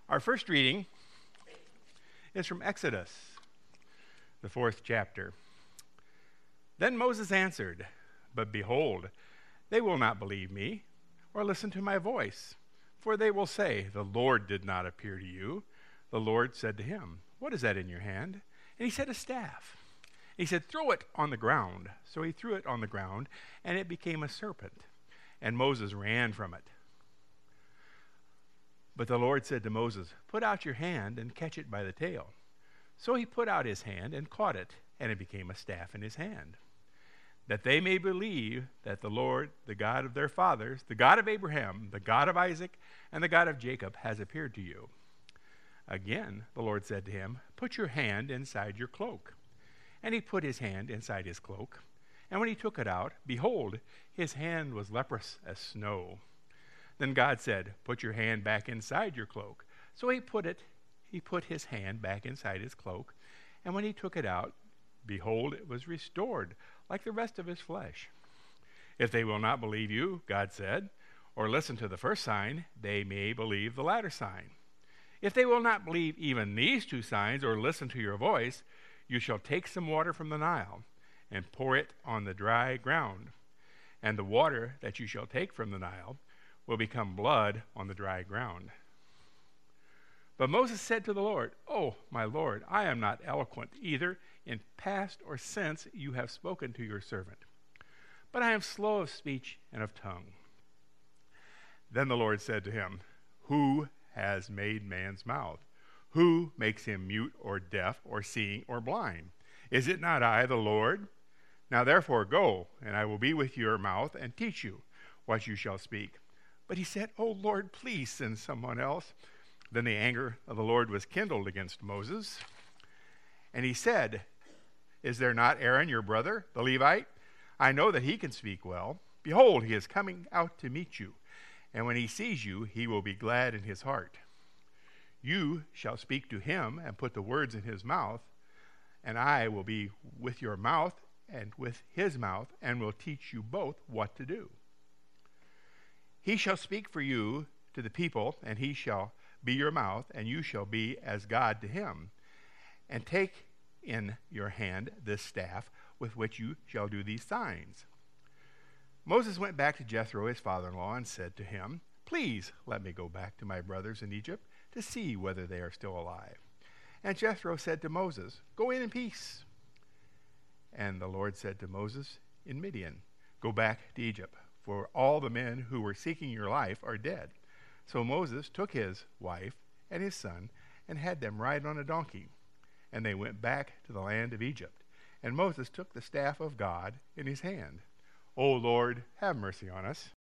Our first reading is from Exodus, the 4th chapter. Then Moses answered, "But behold, they will not believe me or listen to my voice, for they will say, 'The Lord did not appear to you.' The Lord said to him, 'What is that in your hand?' And he said, 'A staff.' He said, 'Throw it on the ground.' So he threw it on the ground, and it became a serpent, and Moses ran from it. But the Lord said to Moses, 'Put out your hand and catch it by the tail.' So he put out his hand and caught it, and it became a staff in his hand. That they may believe that the Lord, the God of their fathers, the God of Abraham, the God of Isaac, and the God of Jacob, has appeared to you." Again, the Lord said to him, "Put your hand inside your cloak." And he put his hand inside his cloak. And when he took it out, behold, his hand was leprous as snow. Then God said, "Put your hand back inside your cloak." So he put his hand back inside his cloak. And when he took it out, behold, it was restored, like the rest of his flesh. "If they will not believe you," God said, "or listen to the first sign, they may believe the latter sign. If they will not believe even these two signs or listen to your voice, you shall take some water from the Nile and pour it on the dry ground. And the water that you shall take from the Nile will become blood on the dry ground." But Moses said to the Lord, "Oh, my Lord, I am not eloquent, either in past or since you have spoken to your servant, but I am slow of speech and of tongue." Then the Lord said to him, "Who has made man's mouth? Who makes him mute or deaf or seeing or blind? Is it not I, the Lord? Now therefore go, and I will be with your mouth and teach you what you shall speak." But he said, "Oh Lord, please send someone else." Then the anger of the Lord was kindled against Moses. And he said, "Is there not Aaron your brother, the Levite? I know that he can speak well. Behold, he is coming out to meet you. And when he sees you, he will be glad in his heart. You shall speak to him and put the words in his mouth, and I will be with your mouth and with his mouth, and will teach you both what to do. He shall speak for you to the people, and he shall be your mouth, and you shall be as God to him. And take in your hand this staff with which you shall do these signs." Moses went back to Jethro, his father-in-law, and said to him, "Please let me go back to my brothers in Egypt to see whether they are still alive." And Jethro said to Moses, "Go in peace." And the Lord said to Moses in Midian, "Go back to Egypt, for all the men who were seeking your life are dead." So Moses took his wife and his son and had them ride on a donkey. And they went back to the land of Egypt. And Moses took the staff of God in his hand. "O Lord, have mercy on us,